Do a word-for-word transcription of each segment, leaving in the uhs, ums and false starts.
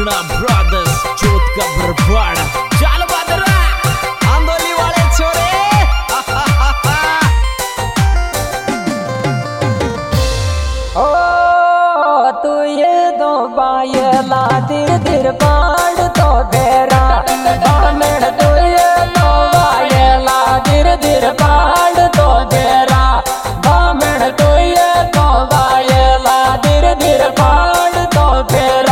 भागना ब्रदर्स जोत का बरबाड़ा चल बदरा आंदोली वाले छोरे ओ तू ये दो बायला दिर दिर बाड़ तो बेरा बामण तू ये दो बायला दिर दिर बाड़ तो बेरा बामण तू ये दो बायला दिर दिर बाड़ तो बेरा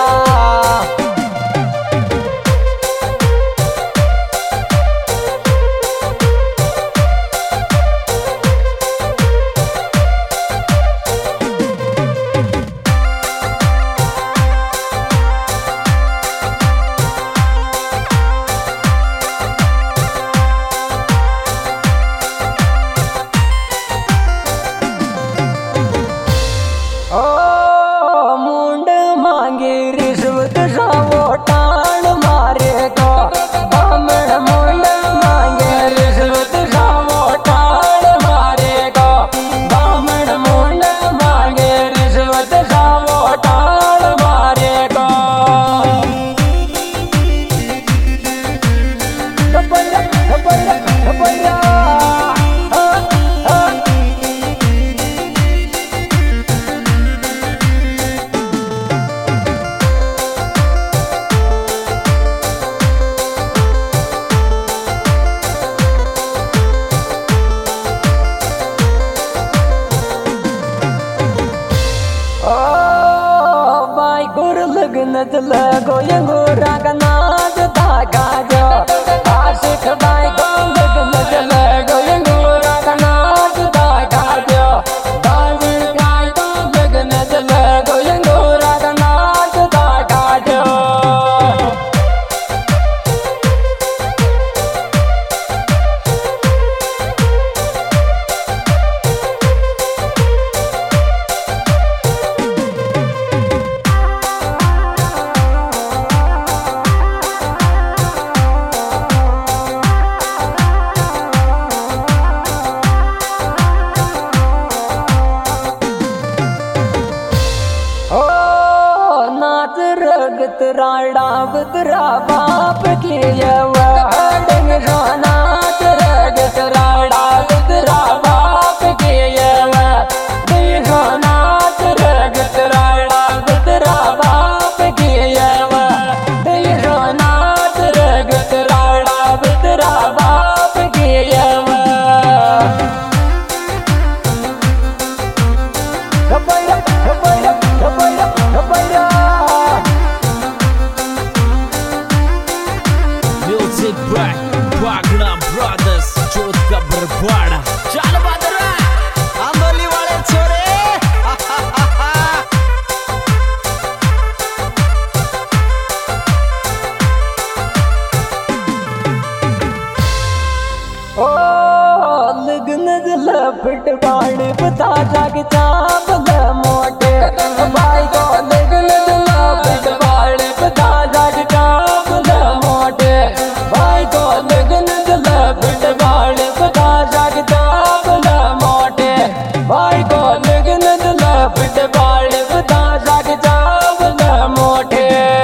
लगनत लगो यंगोरा का नाच धागा जो आशिक भाई को लगनत लगो यंगोरा का नाच धागा जो बाजी गाय को लगनत लगो यंगोरा का नाच धागा जो राड़ा बदरा बाप की यवड़ंग सोनाथ रगत राड़ा बदरा बाप की यवड़ंग सोनाथ रगत राड़ा बदरा बाप की यवड़ंग सोनाथ रगत राड़ा बदरा बाप की यवड़ंग भागना ब्रदर्स जोत का बरबाड़ा चल बदरा आंदोली वाले छोरे ओ लगन लपट बाण पता जाग चाप मोटे भाई को लगन लपट बाण पता जाग चाप मोटे भाई को लगन लपट बाण पता जाग चाप मोटे भाई को लगन लपट बाण पता जाग चाप मोटे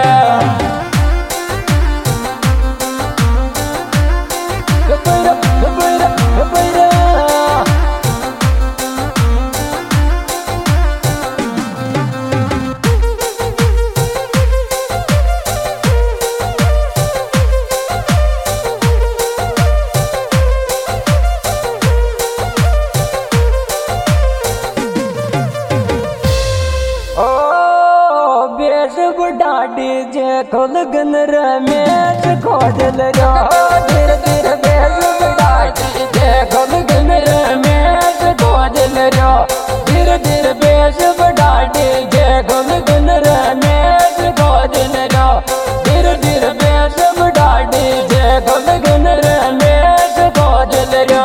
डीजे खोल गन रमेश खोजल रो धीर धीर बेस बड़ा डीजे खोल गन रमेश खोजल रो धीर धीर बेस बड़ा डीजे खोल गन रमेश खोजल रो धीर धीर बेस बड़ा डीजे खोल गन रमेश खोजल रो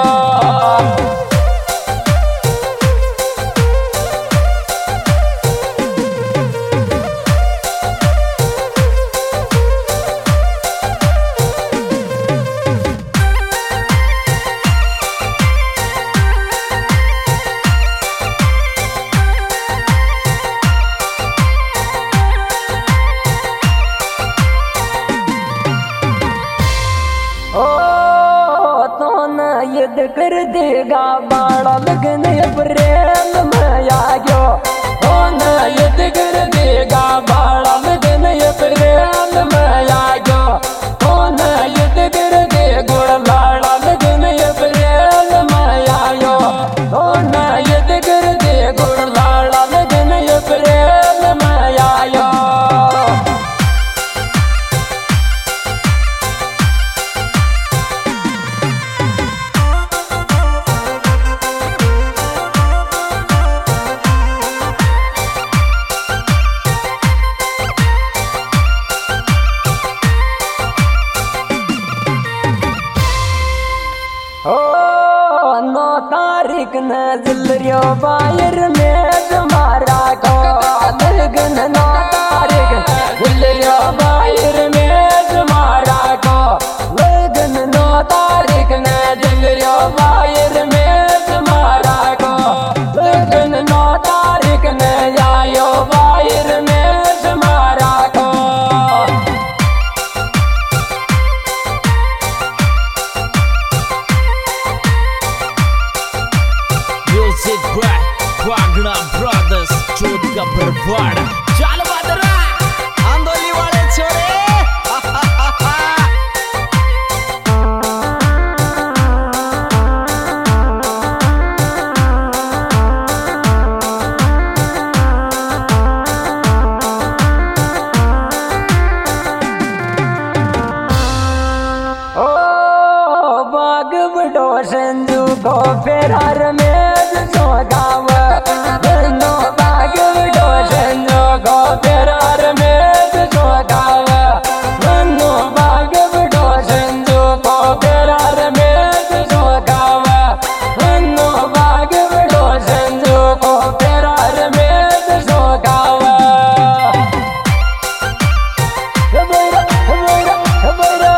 यद कर देगा बाड़ा लगन अप्रैल में आ गयो हो न यद कर देगा बाड़ा लगन अप्रैल में आ गयो हो न यद कर दे गुड़ लाड़ा लगन अप्रैल में आयो हो न यद कर दे गुड़ लाड़ा लगन अप्रैल में आयो। नौ तारीख न जिलरियो बायर में तुम्हारा को लगन नौ तारीख जिलरियो बायर में तुम्हारा को लगन नौ तारीख न जिलरियो बायर में तुम्हारा को लगन नौ तारीख न आयो बायर में तुम्हारा को। Music by Wagner Brothers, चोट का बरवाड़ा। चल बदरा आंदोली वाले छोरे। ओ बाग बड़ो संजू को फेरार में गाँव बनो बाग बड़ो संजू को फेरार में गाँव बनो बाग बड़ो संजू को फेरार में गाँव बनो बाग बड़ो संजू को फेरार में गाँव। हमारा हमारा हमारा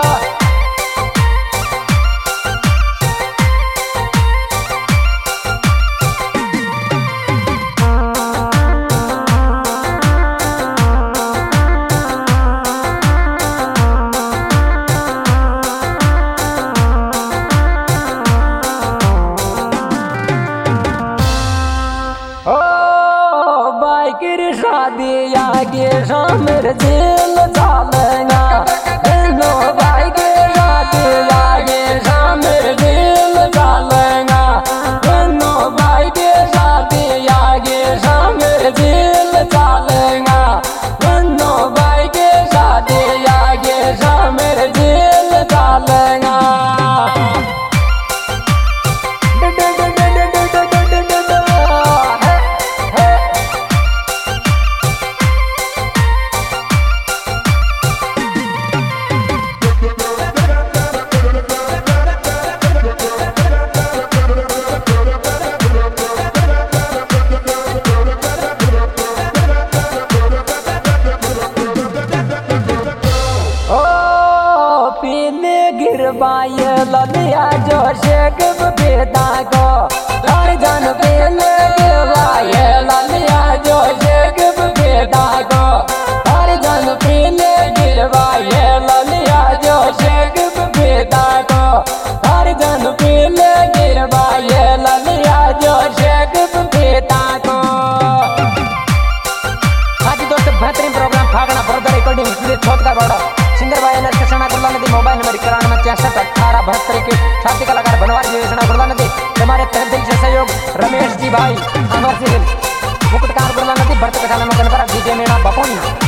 शादी आगे शामर जेल चालेगा नो भाई के शादी आगे शामर जेल चालेगा नो भाई के शादी आगे शामर जेल चालेगा नो भाई के शादी आगे शामर जेल चालेगा। गिरबाई ललिया जो शेख बेटा को जन पेल गिरबाई ललिया जो शेख बेटा को जन पेल गिरबाई ललिया जो शेख बेटा को जन पेल गिरबाई ललिया जो शेख बेटा को। आज दोस्त बेहतरीन प्रोग्राम फागना बरदर रिकॉर्डिंग छोटका बड़ा सिंगर भाई एन एस कृष्णा गुरला नदी मोबाइल नंबर इक्यानवे में छियासठ अठारह बहत्तर के छाती कलाकार बनवारी जी कृष्णा गुरला नदी हमारे तहे दिल से सहयोग रमेश जी भाई अमर सिंह मुकुटकार गुरला नदी भरत कथा में गणपरा डीजे मीणा बपोनी।